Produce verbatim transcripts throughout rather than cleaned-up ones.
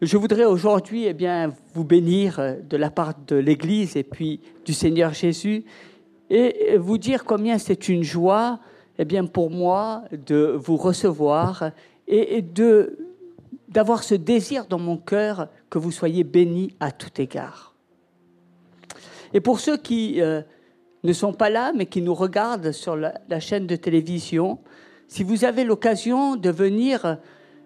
je voudrais aujourd'hui eh bien, vous bénir de la part de l'Église et puis du Seigneur Jésus et vous dire combien c'est une joie eh bien, pour moi de vous recevoir et, et de, d'avoir ce désir dans mon cœur que vous soyez bénis à tout égard. Et pour ceux qui euh, ne sont pas là, mais qui nous regardent sur la, la chaîne de télévision, si vous avez l'occasion de venir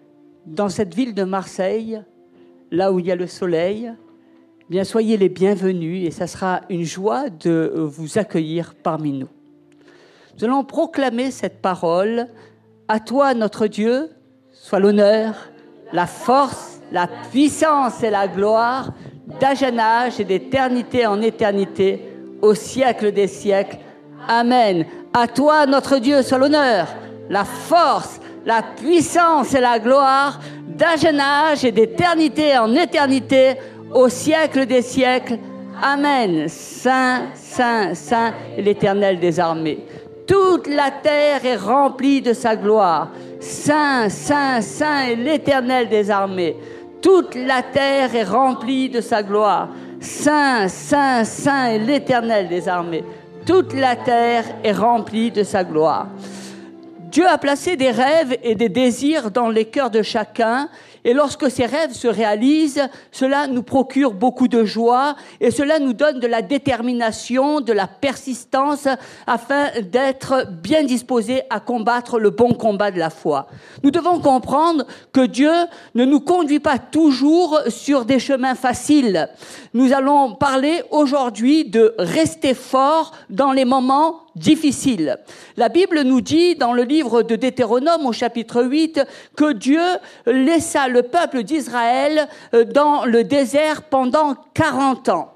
dans cette ville de Marseille, là où il y a le soleil, eh bien soyez les bienvenus et ça sera une joie de vous accueillir parmi nous. Nous allons proclamer cette parole. À toi, notre Dieu, soit l'honneur, la force, la puissance et la gloire d'âge en âge et d'éternité en éternité, au siècle des siècles. Amen. À toi, notre Dieu, soit l'honneur, la force, la puissance et la gloire d'âge en âge et d'éternité en éternité, au siècle des siècles. Amen. Saint, Saint, Saint est l'Éternel des armées. Toute la terre est remplie de sa gloire. Saint, Saint, Saint est l'Éternel des armées. Toute la terre est remplie de sa gloire. Saint, Saint, Saint est l'Éternel des armées. Toute la terre est remplie de sa gloire. Dieu a placé des rêves et des désirs dans les cœurs de chacun. Et lorsque ces rêves se réalisent, cela nous procure beaucoup de joie et cela nous donne de la détermination, de la persistance afin d'être bien disposés à combattre le bon combat de la foi. Nous devons comprendre que Dieu ne nous conduit pas toujours sur des chemins faciles. Nous allons parler aujourd'hui de rester fort dans les moments difficile. La Bible nous dit dans le livre de Deutéronome au chapitre huit que Dieu laissa le peuple d'Israël dans le désert pendant quarante ans.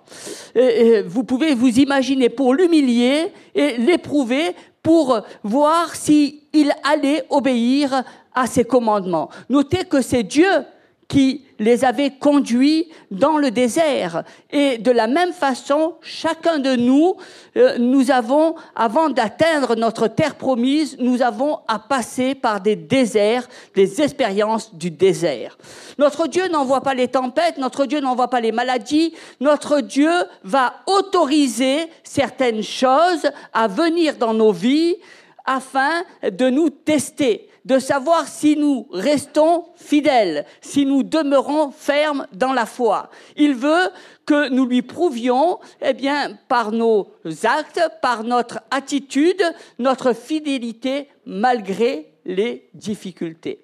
Vous pouvez vous imaginer pour l'humilier et l'éprouver pour voir s'il allait obéir à ses commandements. Notez que c'est Dieu qui les avait conduits dans le désert. Et de la même façon, chacun de nous, euh, nous avons, avant d'atteindre notre terre promise, nous avons à passer par des déserts, des expériences du désert. Notre Dieu n'envoie pas les tempêtes, notre Dieu n'envoie pas les maladies, notre Dieu va autoriser certaines choses à venir dans nos vies afin de nous tester, de savoir si nous restons fidèles, si nous demeurons fermes dans la foi. Il veut que nous lui prouvions, eh bien, par nos actes, par notre attitude, notre fidélité malgré les difficultés.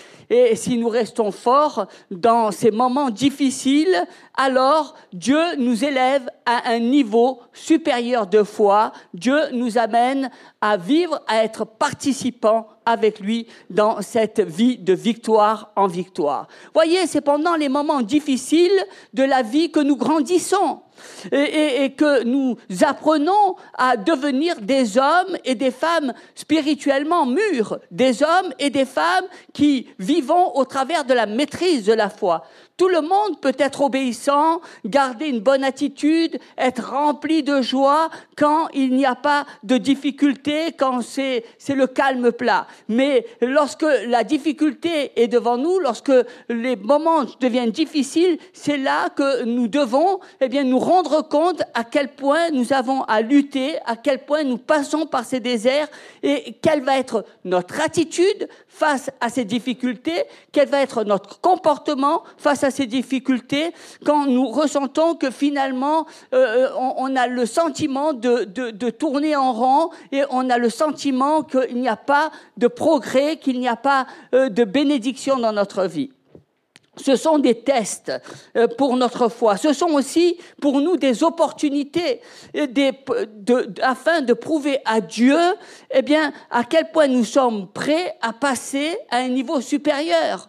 Et si nous restons forts dans ces moments difficiles, alors Dieu nous élève à un niveau supérieur de foi. Dieu nous amène à vivre, à être participants avec lui dans cette vie de victoire en victoire. Voyez, c'est pendant les moments difficiles de la vie que nous grandissons. Et, et, et que nous apprenons à devenir des hommes et des femmes spirituellement mûrs, des hommes et des femmes qui vivons au travers de la maîtrise de la foi. Tout le monde peut être obéissant, garder une bonne attitude, être rempli de joie quand il n'y a pas de difficulté, quand c'est, c'est le calme plat. Mais lorsque la difficulté est devant nous, lorsque les moments deviennent difficiles, c'est là que nous devons eh bien, nous rendre compte à quel point nous avons à lutter, à quel point nous passons par ces déserts et quelle va être notre attitude face à ces difficultés, quel va être notre comportement face à ces difficultés quand nous ressentons que finalement euh, on, on a le sentiment de, de, de tourner en rond et on a le sentiment qu'il n'y a pas de progrès, qu'il n'y a pas euh, de bénédiction dans notre vie. Ce sont des tests pour notre foi. Ce sont aussi pour nous des opportunités des, de, de, afin de prouver à Dieu eh bien, à quel point nous sommes prêts à passer à un niveau supérieur.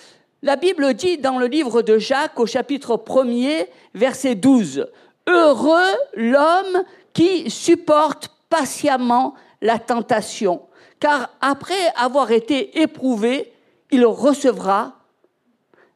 La Bible dit dans le livre de Jacques au chapitre premier, verset douze, « Heureux l'homme qui supporte patiemment la tentation, car après avoir été éprouvé, il recevra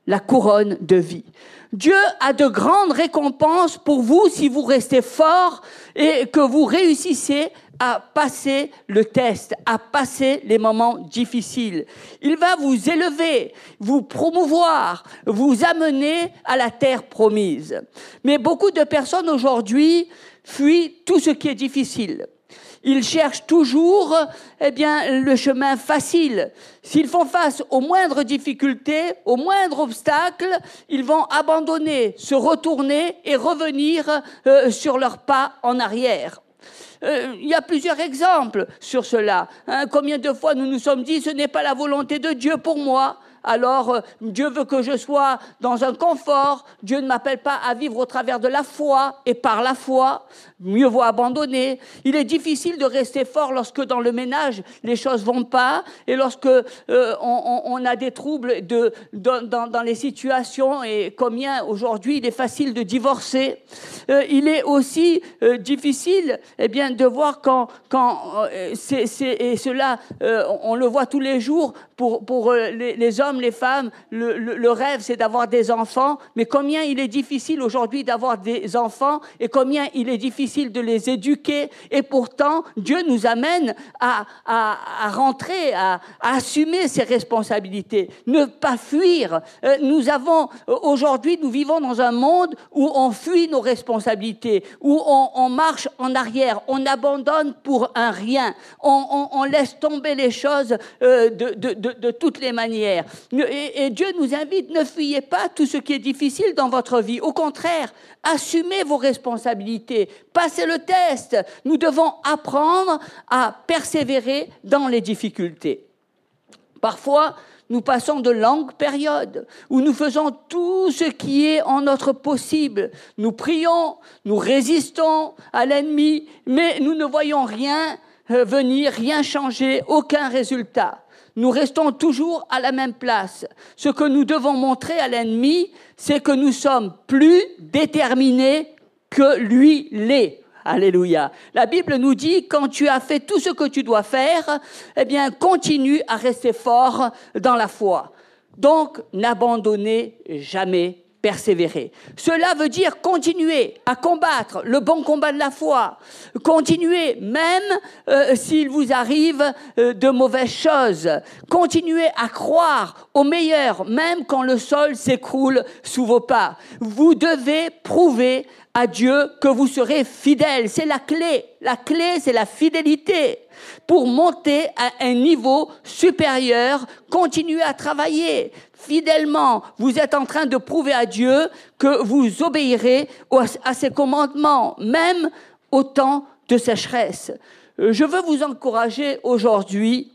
la couronne de vie. Dieu a de grandes récompenses pour vous si vous restez fort et que vous réussissez à passer le test, à passer les moments difficiles. Il va vous élever, vous promouvoir, vous amener à la terre promise. Mais beaucoup de personnes aujourd'hui fuient tout ce qui est difficile. Ils cherchent toujours, eh bien, le chemin facile. S'ils font face aux moindres difficultés, aux moindres obstacles, ils vont abandonner, se retourner et revenir euh, sur leurs pas en arrière. Euh, il y a plusieurs exemples sur cela. Hein, combien de fois nous nous sommes dit, ce n'est pas la volonté de Dieu pour moi. Alors, euh, Dieu veut que je sois dans un confort. Dieu ne m'appelle pas à vivre au travers de la foi et par la foi. Mieux vaut abandonner. Il est difficile de rester fort lorsque dans le ménage, les choses vont pas et lorsque euh, on, on a des troubles de, de, dans, dans les situations et combien aujourd'hui il est facile de divorcer. Euh, il est aussi euh, difficile eh bien, de voir quand, quand euh, c'est, c'est, et cela, euh, on le voit tous les jours pour, pour euh, les, les hommes, les femmes, le, le, le rêve c'est d'avoir des enfants, mais combien il est difficile aujourd'hui d'avoir des enfants et combien il est difficile de les éduquer et pourtant Dieu nous amène à, à, à rentrer, à, à assumer ses responsabilités, ne pas fuir. Euh, nous avons, aujourd'hui nous vivons dans un monde où on fuit nos responsabilités, où on, on marche en arrière, on abandonne pour un rien, on, on, on laisse tomber les choses euh, de, de, de, de toutes les manières. Et, et Dieu nous invite, ne fuyez pas tout ce qui est difficile dans votre vie. Au contraire, assumez vos responsabilités, passez le test. Nous devons apprendre à persévérer dans les difficultés. Parfois, nous passons de longues périodes où nous faisons tout ce qui est en notre possible. Nous prions, nous résistons à l'ennemi, mais nous ne voyons rien venir, rien changer, aucun résultat. Nous restons toujours à la même place. Ce que nous devons montrer à l'ennemi, c'est que nous sommes plus déterminés que lui l'est. Alléluia. La Bible nous dit, quand tu as fait tout ce que tu dois faire, eh bien, continue à rester fort dans la foi. Donc, n'abandonnez jamais, persévérer. Cela veut dire continuer à combattre le bon combat de la foi. Continuez, même euh, s'il vous arrive euh, de mauvaises choses. Continuez à croire au meilleur, même quand le sol s'écroule sous vos pas. Vous devez prouver à Dieu que vous serez fidèles. C'est la clé. La clé, c'est la fidélité. Pour monter à un niveau supérieur, continuez à travailler fidèlement. Vous êtes en train de prouver à Dieu que vous obéirez à ses commandements, même au temps de sécheresse. Je veux vous encourager aujourd'hui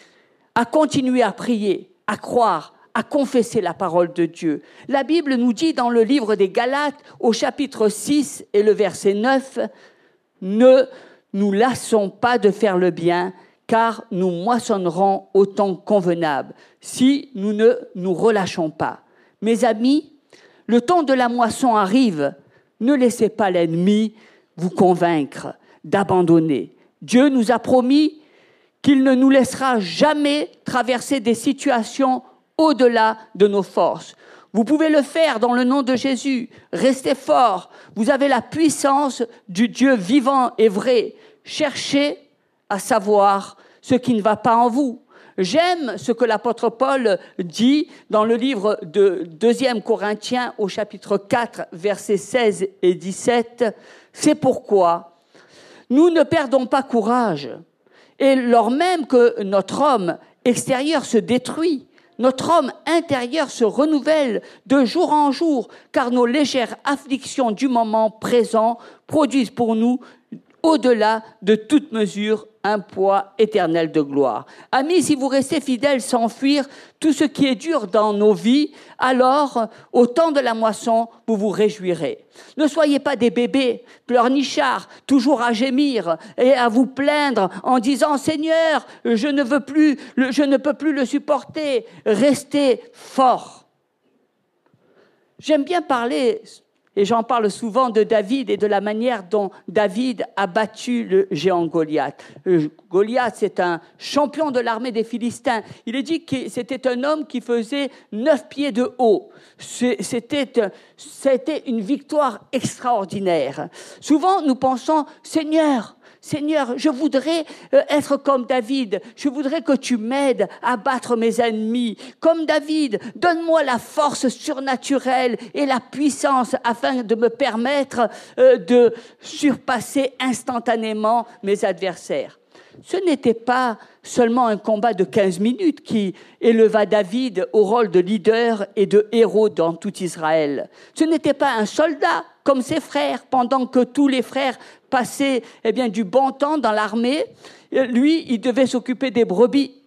à continuer à prier, à croire, à confesser la parole de Dieu. La Bible nous dit dans le livre des Galates, au chapitre six et le verset neuf, « Ne nous lassons pas de faire le bien, car nous moissonnerons au temps convenable, si nous ne nous relâchons pas. » Mes amis, le temps de la moisson arrive. Ne laissez pas l'ennemi vous convaincre d'abandonner. Dieu nous a promis qu'il ne nous laissera jamais traverser des situations au-delà de nos forces. Vous pouvez le faire dans le nom de Jésus. Restez forts. Vous avez la puissance du Dieu vivant et vrai. Cherchez à savoir ce qui ne va pas en vous. J'aime ce que l'apôtre Paul dit dans le livre de deuxième Corinthiens au chapitre quatre, versets seize et dix-sept. C'est pourquoi nous ne perdons pas courage. Et lors même que notre homme extérieur se détruit, notre homme intérieur se renouvelle de jour en jour, car nos légères afflictions du moment présent produisent pour nous, au-delà de toute mesure, un poids éternel de gloire. Amis, si vous restez fidèles sans fuir tout ce qui est dur dans nos vies, alors, au temps de la moisson, vous vous réjouirez. Ne soyez pas des bébés pleurnichards, toujours à gémir et à vous plaindre en disant « Seigneur, je ne veux plus, je ne peux plus le supporter. » Restez forts. J'aime bien parler Et j'en parle souvent de David et de la manière dont David a battu le géant Goliath. Euh, Goliath, c'est un champion de l'armée des Philistins. Il est dit que c'était un homme qui faisait neuf pieds de haut. C'était, c'était une victoire extraordinaire. Souvent, nous pensons, Seigneur, Seigneur, je voudrais être comme David. Je voudrais que tu m'aides à battre mes ennemis. Comme David, donne-moi la force surnaturelle et la puissance afin de me permettre de surpasser instantanément mes adversaires. Ce n'était pas seulement un combat de quinze minutes qui éleva David au rôle de leader et de héros dans tout Israël. Ce n'était pas un soldat comme ses frères, pendant que tous les frères passaient eh bien, du bon temps dans l'armée. Lui, il devait s'occuper des brebis.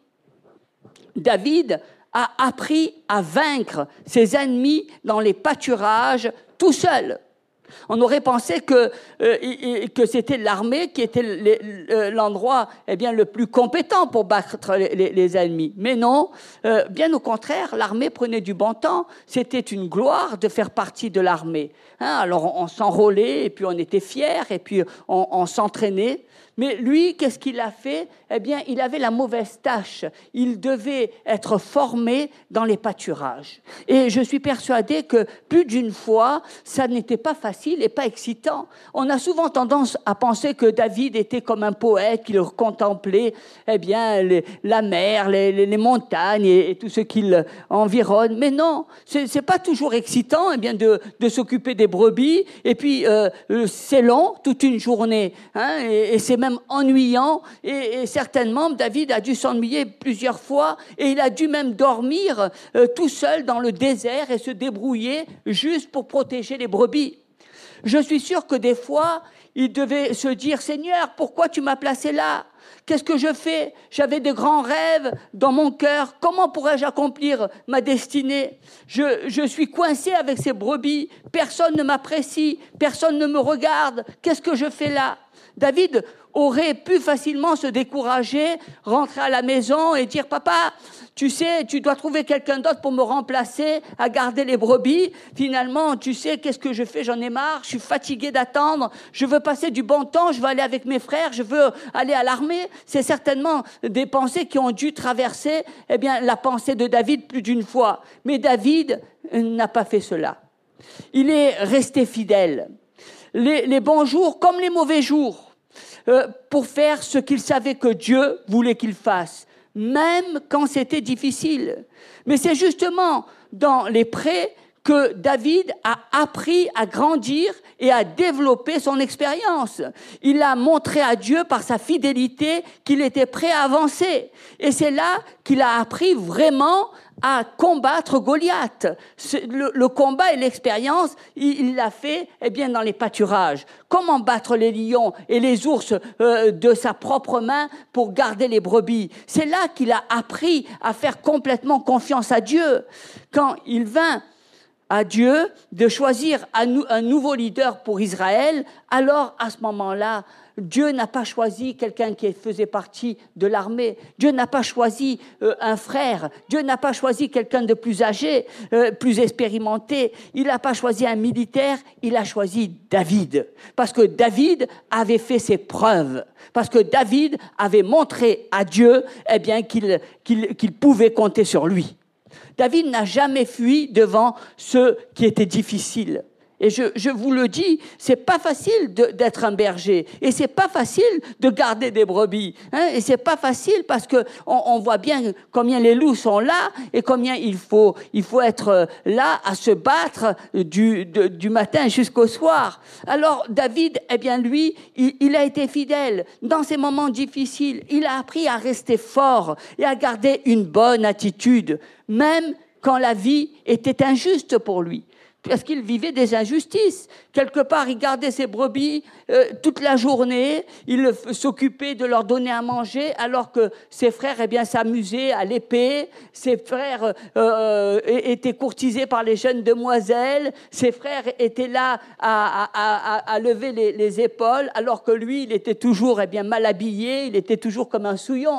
David a appris à vaincre ses ennemis dans les pâturages tout seul. On aurait pensé que, euh, que c'était l'armée qui était l'endroit eh bien, le plus compétent pour battre les, les, les ennemis. Mais non, euh, bien au contraire, l'armée prenait du bon temps. C'était une gloire de faire partie de l'armée. Hein, alors on, on s'enrôlait et puis on était fiers et puis on, on s'entraînait. Mais lui, qu'est-ce qu'il a fait ? Eh bien, il avait la mauvaise tâche. Il devait être formé dans les pâturages. Et je suis persuadée que plus d'une fois, ça n'était pas facile et pas excitant. On a souvent tendance à penser que David était comme un poète, qu'il contemplait eh bien, les, la mer, les, les, les montagnes et, et tout ce qui l'environne. Mais non, c'est, c'est pas toujours excitant eh bien, de, de s'occuper des brebis. Et puis, euh, c'est long, toute une journée. Hein, et, et c'est même ennuyant et, et certainement David a dû s'ennuyer plusieurs fois et il a dû même dormir euh, tout seul dans le désert et se débrouiller juste pour protéger les brebis. Je suis sûr que des fois il devait se dire « Seigneur, pourquoi tu m'as placé là ? Qu'est-ce que je fais ? J'avais de grands rêves dans mon cœur. Comment pourrais-je accomplir ma destinée ? je, je suis coincé avec ces brebis. Personne ne m'apprécie. Personne ne me regarde. Qu'est-ce que je fais là ?» David aurait pu facilement se décourager, rentrer à la maison et dire « Papa, tu sais, tu dois trouver quelqu'un d'autre pour me remplacer à garder les brebis. Finalement, tu sais, qu'est-ce que je fais ? J'en ai marre, je suis fatigué d'attendre, je veux passer du bon temps, je veux aller avec mes frères, je veux aller à l'armée. » C'est certainement des pensées qui ont dû traverser eh bien, la pensée de David plus d'une fois. Mais David n'a pas fait cela. Il est resté fidèle. Les, les bons jours comme les mauvais jours. Euh, pour faire ce qu'il savait que Dieu voulait qu'il fasse, même quand c'était difficile. Mais c'est justement dans les prés que David a appris à grandir et à développer son expérience. Il a montré à Dieu par sa fidélité qu'il était prêt à avancer. Et c'est là qu'il a appris vraiment à combattre Goliath. Le, le combat et l'expérience, il, il l'a fait eh bien, dans les pâturages. Comment battre les lions et les ours euh, de sa propre main pour garder les brebis. C'est là qu'il a appris à faire complètement confiance à Dieu. Quand il vint à Dieu de choisir un, un nouveau leader pour Israël, alors à ce moment-là, Dieu n'a pas choisi quelqu'un qui faisait partie de l'armée. Dieu n'a pas choisi euh, un frère. Dieu n'a pas choisi quelqu'un de plus âgé, euh, plus expérimenté. Il n'a pas choisi un militaire. Il a choisi David. Parce que David avait fait ses preuves. Parce que David avait montré à Dieu eh bien, qu'il, qu'il, qu'il pouvait compter sur lui. David n'a jamais fui devant ce qui était difficile. Et je, je vous le dis, c'est pas facile de, d'être un berger. Et c'est pas facile de garder des brebis. Hein, et c'est pas facile parce que on, on voit bien combien les loups sont là et combien il faut, il faut être là à se battre du, de, du matin jusqu'au soir. Alors, David, eh bien, lui, il, il a été fidèle. Dans ces moments difficiles, il a appris à rester fort et à garder une bonne attitude, même quand la vie était injuste pour lui. Parce qu'il vivait des injustices. Quelque part, il gardait ses brebis euh, toute la journée, il s'occupait de leur donner à manger, alors que ses frères eh bien, s'amusaient à l'épée, ses frères euh, étaient courtisés par les jeunes demoiselles, ses frères étaient là à, à, à, à lever les, les épaules, alors que lui, il était toujours eh bien, mal habillé, il était toujours comme un souillon.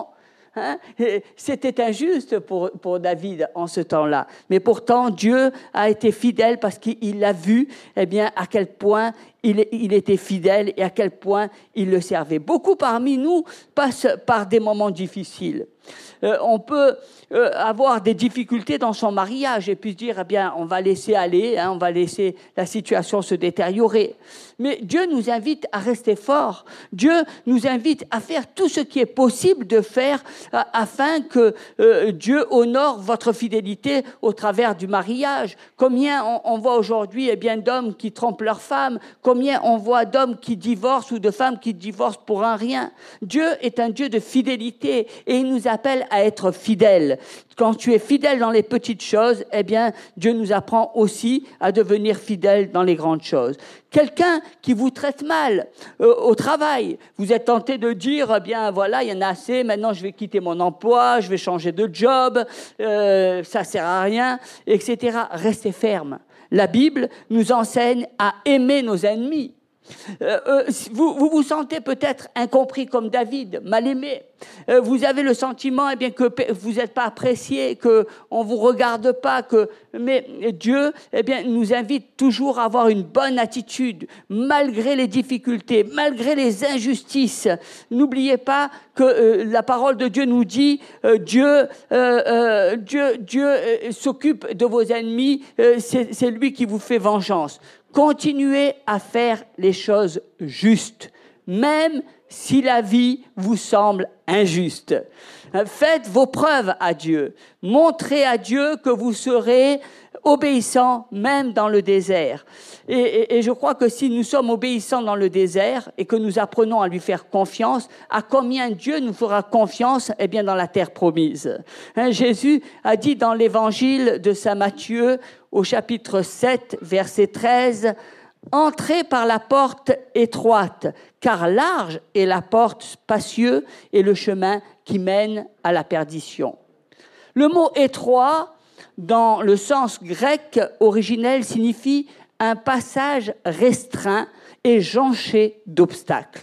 Hein? C'était injuste pour, pour David en ce temps-là. Mais pourtant, Dieu a été fidèle parce qu'il a vu eh bien, à quel point il, il était fidèle et à quel point il le servait. Beaucoup parmi nous passent par des moments difficiles. Euh, on peut euh, avoir des difficultés dans son mariage et puis se dire, eh bien, on va laisser aller, hein, on va laisser la situation se détériorer. Mais Dieu nous invite à rester forts. Dieu nous invite à faire tout ce qui est possible de faire euh, afin que euh, Dieu honore votre fidélité au travers du mariage. Combien on, on voit aujourd'hui eh bien, d'hommes qui trompent leurs femmes, combien on voit d'hommes qui divorcent ou de femmes qui divorcent pour un rien. Dieu est un Dieu de fidélité et il nous appelle à être fidèles. Quand tu es fidèle dans les petites choses, eh bien, Dieu nous apprend aussi à devenir fidèles dans les grandes choses. Quelqu'un qui vous traite mal euh, au travail, vous êtes tenté de dire, eh bien, voilà, il y en a assez, maintenant je vais quitter mon emploi, je vais changer de job, euh, ça sert à rien, et cetera. Restez ferme. La Bible nous enseigne à aimer nos ennemis. Euh, euh, vous, vous vous sentez peut-être incompris comme David, mal aimé. Euh, vous avez le sentiment eh bien, que vous n'êtes pas apprécié, qu'on ne vous regarde pas. Que... Mais Dieu eh bien, nous invite toujours à avoir une bonne attitude, malgré les difficultés, malgré les injustices. N'oubliez pas que euh, la parole de Dieu nous dit euh, Dieu, euh, euh, Dieu, Dieu euh, s'occupe de vos ennemis, euh, c'est, c'est lui qui vous fait vengeance. Continuez à faire les choses justes, même si la vie vous semble injuste. Faites vos preuves à Dieu. Montrez à Dieu que vous serez obéissants même dans le désert. Et, et, et je crois que si nous sommes obéissants dans le désert et que nous apprenons à lui faire confiance, à combien Dieu nous fera confiance eh bien, dans la terre promise. Hein, Jésus a dit dans l'évangile de saint Matthieu, au chapitre sept, verset treize, « Entrez par la porte étroite, car large est la porte spacieuse et le chemin qui mène à la perdition. » Le mot « étroit », dans le sens grec originel, signifie un passage restreint et jonché d'obstacles.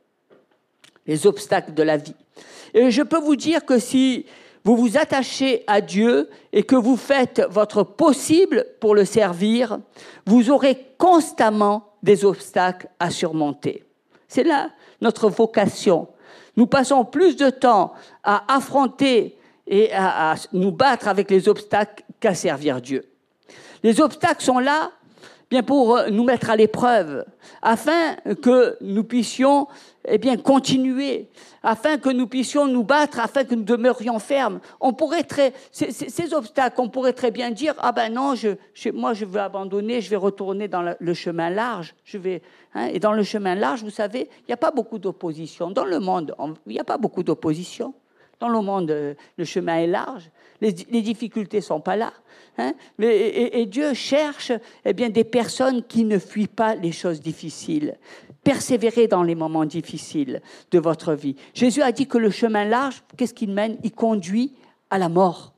Les obstacles de la vie. Et je peux vous dire que si vous vous attachez à Dieu et que vous faites votre possible pour le servir, vous aurez constamment des obstacles à surmonter. C'est là notre vocation. Nous passons plus de temps à affronter et à, à nous battre avec les obstacles qu'à servir Dieu. Les obstacles sont là bien pour nous mettre à l'épreuve, afin que nous puissions eh bien, continuer, afin que nous puissions nous battre, afin que nous demeurions fermes. On pourrait très, ces, ces, ces obstacles, on pourrait très bien dire, ah ben non, je, je, moi je veux abandonner, je vais retourner dans le, le chemin large. Je vais, hein, et dans le chemin large, vous savez, il n'y a pas beaucoup d'opposition. Dans le monde, il n'y a pas beaucoup d'opposition. Dans le monde, le chemin est large, les, les difficultés ne sont pas là. Hein, et, et, et Dieu cherche eh bien, des personnes qui ne fuient pas les choses difficiles. Persévérez dans les moments difficiles de votre vie. Jésus a dit que le chemin large, qu'est-ce qu'il mène ? Il conduit à la mort.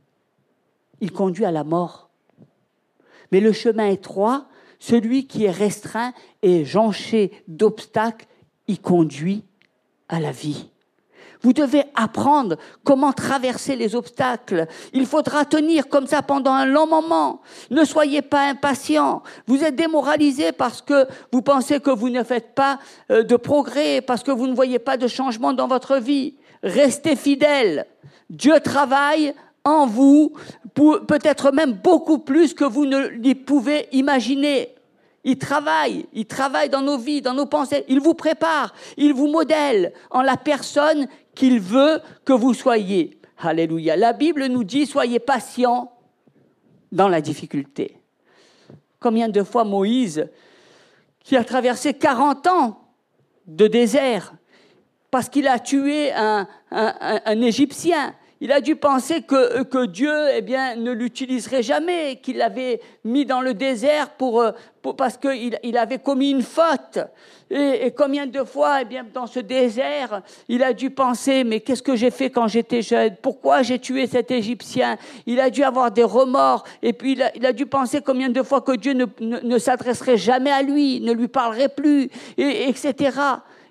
Il conduit à la mort. Mais le chemin étroit, celui qui est restreint et jonché d'obstacles, il conduit à la vie. Vous devez apprendre comment traverser les obstacles. Il faudra tenir comme ça pendant un long moment. Ne soyez pas impatients. Vous êtes démoralisés parce que vous pensez que vous ne faites pas de progrès, parce que vous ne voyez pas de changement dans votre vie. Restez fidèles. Dieu travaille en vous, peut-être même beaucoup plus que vous ne le pouvez imaginer. Il travaille, il travaille dans nos vies, dans nos pensées. Il vous prépare, il vous modèle en la personne qu'il veut que vous soyez. Alléluia. La Bible nous dit, soyez patients dans la difficulté. Combien de fois Moïse, qui a traversé quarante ans de désert, parce qu'il a tué un, un, un, un Égyptien, il a dû penser que, que Dieu eh bien, ne l'utiliserait jamais, qu'il l'avait mis dans le désert pour, pour, parce qu'il il avait commis une faute. Et, et combien de fois, eh bien, dans ce désert, il a dû penser, mais qu'est-ce que j'ai fait quand j'étais jeune ? Pourquoi j'ai tué cet Égyptien ? Il a dû avoir des remords. Et puis, il a, il a dû penser combien de fois que Dieu ne, ne, ne s'adresserait jamais à lui, ne lui parlerait plus, et, et cetera.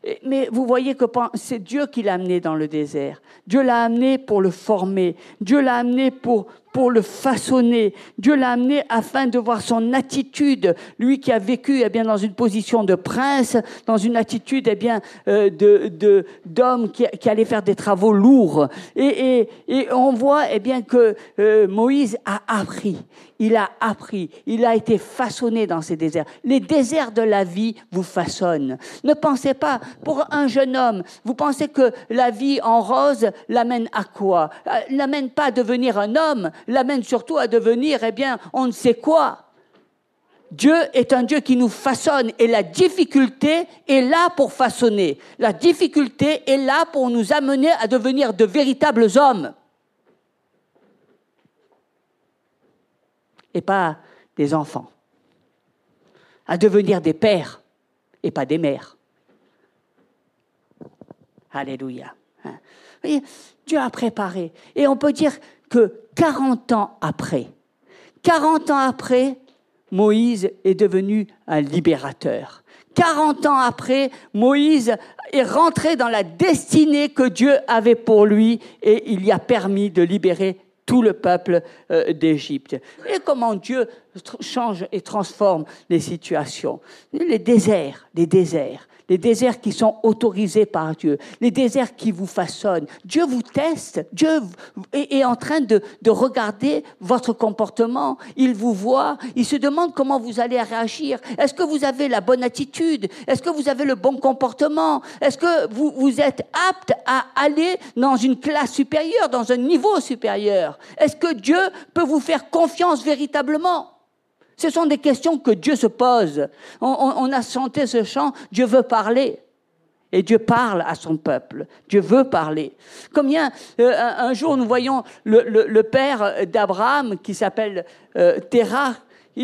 Mais vous voyez que c'est Dieu qui l'a amené dans le désert. Dieu l'a amené pour le former. Dieu l'a amené pour, pour le façonner. Dieu l'a amené afin de voir son attitude. Lui qui a vécu eh bien, dans une position de prince, dans une attitude eh bien, euh, de, de, d'homme qui, qui allait faire des travaux lourds. Et, et, et on voit eh bien, que euh, Moïse a appris. Il a appris, il a été façonné dans ces déserts. Les déserts de la vie vous façonnent. Ne pensez pas, pour un jeune homme, vous pensez que la vie en rose l'amène à quoi? L'amène pas à devenir un homme, l'amène surtout à devenir, eh bien, on ne sait quoi. Dieu est un Dieu qui nous façonne et la difficulté est là pour façonner. La difficulté est là pour nous amener à devenir de véritables hommes. Et pas des enfants, à devenir des pères et pas des mères. Alléluia. Vous voyez, Dieu a préparé. Et on peut dire que quarante ans après, quarante ans après, Moïse est devenu un libérateur. quarante ans après, Moïse est rentré dans la destinée que Dieu avait pour lui et il y a permis de libérer tout le peuple euh, d'Égypte. Et comment Dieu change et transforme les situations. Les déserts, les déserts, les déserts qui sont autorisés par Dieu, les déserts qui vous façonnent. Dieu vous teste, Dieu est, est en train de, de regarder votre comportement. Il vous voit, il se demande comment vous allez réagir. Est-ce que vous avez la bonne attitude? Est-ce que vous avez le bon comportement? Est-ce que vous, vous êtes apte à aller dans une classe supérieure, dans un niveau supérieur? Est-ce que Dieu peut vous faire confiance véritablement? Ce sont des questions que Dieu se pose. On, on, on a chanté ce chant, Dieu veut parler. Et Dieu parle à son peuple. Dieu veut parler. Combien, euh, un, un jour, nous voyons le, le, le père d'Abraham, qui s'appelle euh, Terah, et,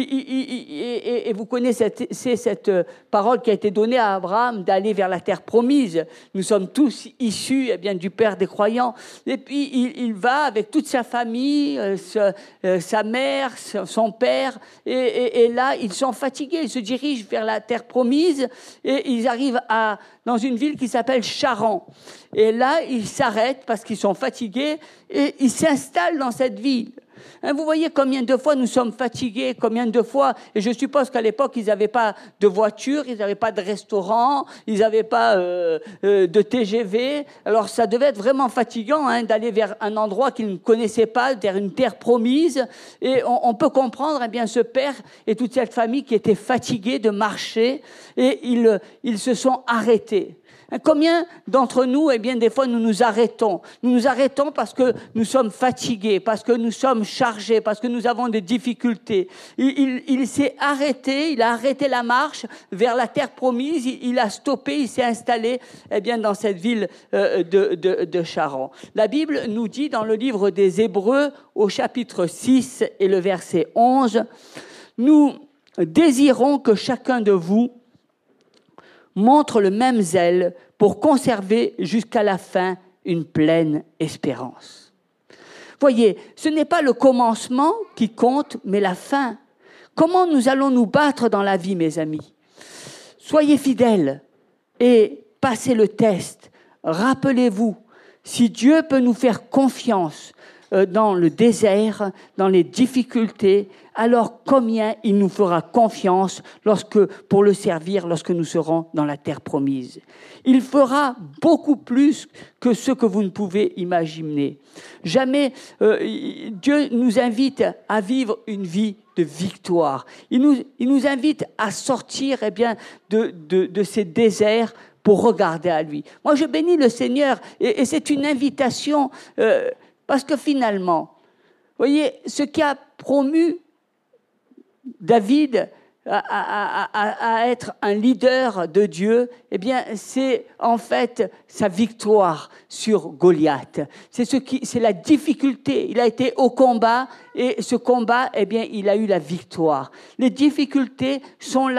et, et vous connaissez cette, c'est cette parole qui a été donnée à Abraham d'aller vers la terre promise. Nous sommes tous issus eh bien, du Père des croyants. Et puis il, il va avec toute sa famille, euh, sa, euh, sa mère, son père. Et, et, et là, ils sont fatigués. Ils se dirigent vers la terre promise et ils arrivent à, dans une ville qui s'appelle Charan. Et là, ils s'arrêtent parce qu'ils sont fatigués et ils s'installent dans cette ville. Vous voyez combien de fois nous sommes fatigués, combien de fois, et je suppose qu'à l'époque, ils n'avaient pas de voiture, ils n'avaient pas de restaurant, ils n'avaient pas euh, euh, de T G V. Alors ça devait être vraiment fatigant hein, d'aller vers un endroit qu'ils ne connaissaient pas, vers une terre promise. Et on, on peut comprendre eh bien, ce père et toute cette famille qui étaient fatigués de marcher et ils, ils se sont arrêtés. Combien d'entre nous, eh bien, des fois, nous nous arrêtons. Nous nous arrêtons parce que nous sommes fatigués, parce que nous sommes chargés, parce que nous avons des difficultés. Il, il, il s'est arrêté, il a arrêté la marche vers la terre promise, il, il a stoppé, il s'est installé, eh bien, dans cette ville euh, de, de, de Charan. La Bible nous dit dans le livre des Hébreux, au chapitre six et le verset onze, « Nous désirons que chacun de vous montre le même zèle pour conserver jusqu'à la fin une pleine espérance. » Voyez, ce n'est pas le commencement qui compte, mais la fin. Comment nous allons nous battre dans la vie, mes amis? Soyez fidèles et passez le test. Rappelez-vous, si Dieu peut nous faire confiance dans le désert, dans les difficultés, alors combien il nous fera confiance lorsque, pour le servir lorsque nous serons dans la terre promise. Il fera beaucoup plus que ce que vous ne pouvez imaginer. Jamais euh, Dieu nous invite à vivre une vie de victoire. Il nous, il nous invite à sortir eh bien, de, de, de ces déserts pour regarder à lui. Moi, je bénis le Seigneur et, et c'est une invitation euh, parce que finalement, vous voyez, ce qui a promu David à, à, à, à être un leader de Dieu, eh bien, c'est en fait sa victoire sur Goliath. C'est ce qui, c'est la difficulté. Il a été au combat et ce combat, eh bien, il a eu la victoire. Les difficultés sont là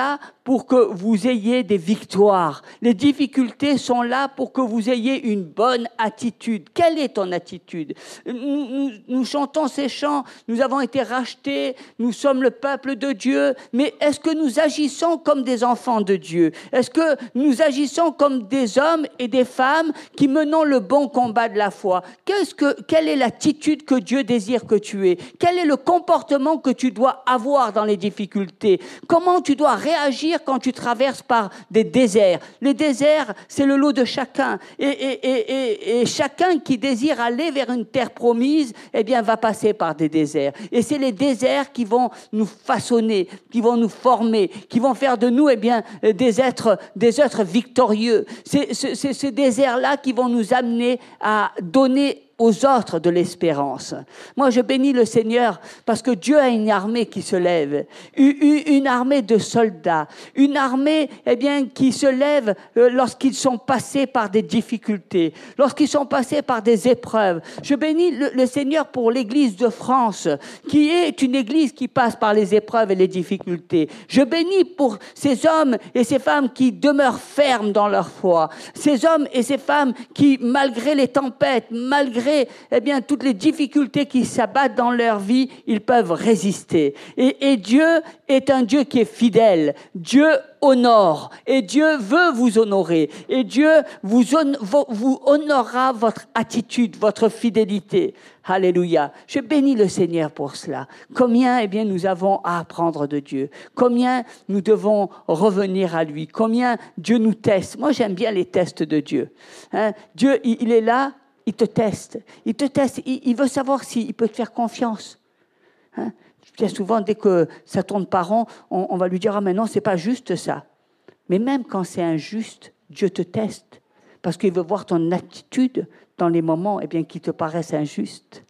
pour que vous ayez des victoires. Les difficultés sont là pour que vous ayez une bonne attitude. Quelle est ton attitude? Nous, nous, nous chantons ces chants, nous avons été rachetés, nous sommes le peuple de Dieu, mais est-ce que nous agissons comme des enfants de Dieu? Est-ce que nous agissons comme des hommes et des femmes qui menons le bon combat de la foi? Qu'est-ce que, quelle est l'attitude que Dieu désire que tu aies? Quel est le comportement que tu dois avoir dans les difficultés? Comment tu dois réagir quand tu traverses par des déserts? Les déserts, c'est le lot de chacun. Et, et, et, et, et chacun qui désire aller vers une terre promise, eh bien, va passer par des déserts. Et c'est les déserts qui vont nous façonner, qui vont nous former, qui vont faire de nous, eh bien, des êtres, des êtres victorieux. C'est, c'est, c'est ces déserts-là qui vont nous amener à donner aux autres de l'espérance. Moi, je bénis le Seigneur parce que Dieu a une armée qui se lève, une armée de soldats, une armée, eh bien, qui se lève lorsqu'ils sont passés par des difficultés, lorsqu'ils sont passés par des épreuves. Je bénis le, le Seigneur pour l'Église de France, qui est une Église qui passe par les épreuves et les difficultés. Je bénis pour ces hommes et ces femmes qui demeurent fermes dans leur foi, ces hommes et ces femmes qui, malgré les tempêtes, malgré eh bien, toutes les difficultés qui s'abattent dans leur vie, ils peuvent résister. Et, et Dieu est un Dieu qui est fidèle. Dieu honore. Et Dieu veut vous honorer. Et Dieu vous, on, vous honorera votre attitude, votre fidélité. Alléluia. Je bénis le Seigneur pour cela. Combien, eh bien, nous avons à apprendre de Dieu. Combien nous devons revenir à lui. Combien Dieu nous teste. Moi, j'aime bien les tests de Dieu. Hein? Dieu, il, il est là. Il te teste, il te teste, il, il veut savoir s'il peut te faire confiance. Hein? Bien souvent, dès que ça tourne pas rond, on, on va lui dire « Ah, mais non, c'est pas juste ça. » Mais même quand c'est injuste, Dieu te teste, parce qu'il veut voir ton attitude dans les moments eh bien, qui te paraissent injustes.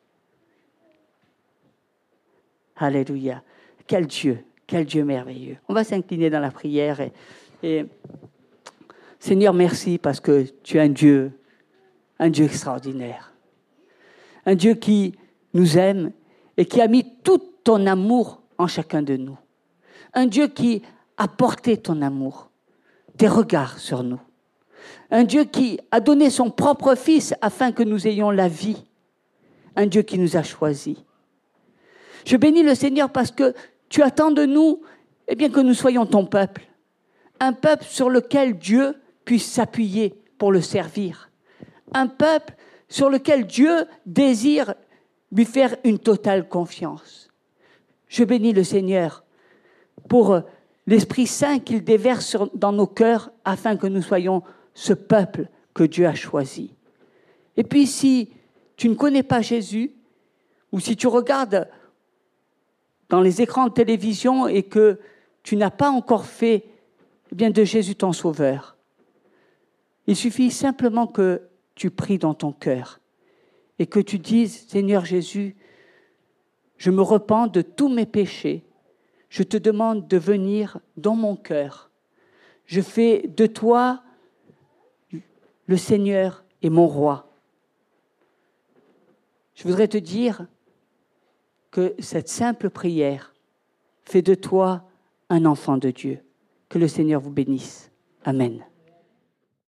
Alléluia. Quel Dieu, quel Dieu merveilleux. On va s'incliner dans la prière. Et, et Seigneur, merci parce que tu es un Dieu Un Dieu extraordinaire. Un Dieu qui nous aime et qui a mis tout ton amour en chacun de nous. Un Dieu qui a porté ton amour, tes regards sur nous. Un Dieu qui a donné son propre Fils afin que nous ayons la vie. Un Dieu qui nous a choisis. Je bénis le Seigneur parce que tu attends de nous eh bien, que nous soyons ton peuple. Un peuple sur lequel Dieu puisse s'appuyer pour le servir. Un peuple sur lequel Dieu désire lui faire une totale confiance. Je bénis le Seigneur pour l'Esprit Saint qu'il déverse sur, dans nos cœurs afin que nous soyons ce peuple que Dieu a choisi. Et puis si tu ne connais pas Jésus, ou si tu regardes dans les écrans de télévision et que tu n'as pas encore fait eh bien, de Jésus ton sauveur, il suffit simplement que tu pries dans ton cœur et que tu dises, Seigneur Jésus, je me repens de tous mes péchés. Je te demande de venir dans mon cœur. Je fais de toi le Seigneur et mon roi. Je voudrais te dire que cette simple prière fait de toi un enfant de Dieu. Que le Seigneur vous bénisse. Amen.